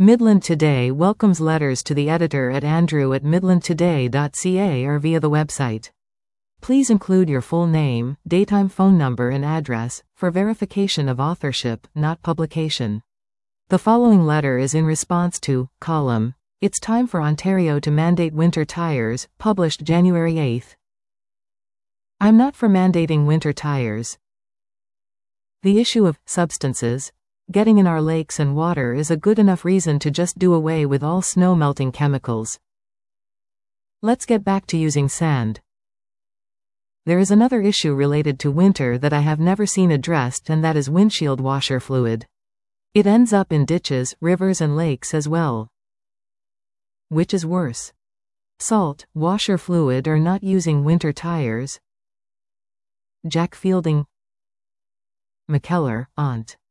Midland Today welcomes letters to the editor at andrew@midlandtoday.ca or via the website. Please include your full name, daytime phone number and address, for verification of authorship, not publication. The following letter is in response to column "It's Time for Ontario to Mandate Winter Tires," published January 8. I'm not for mandating winter tires. The issue of substances getting in our lakes and water is a good enough reason to just do away with all snow-melting chemicals. Let's get back to using sand. There is another issue related to winter that I have never seen addressed, and that is windshield washer fluid. It ends up in ditches, rivers and lakes as well. Which is worse? Salt, washer fluid, or not using winter tires? Jack Fielding, McKellar, Aunt.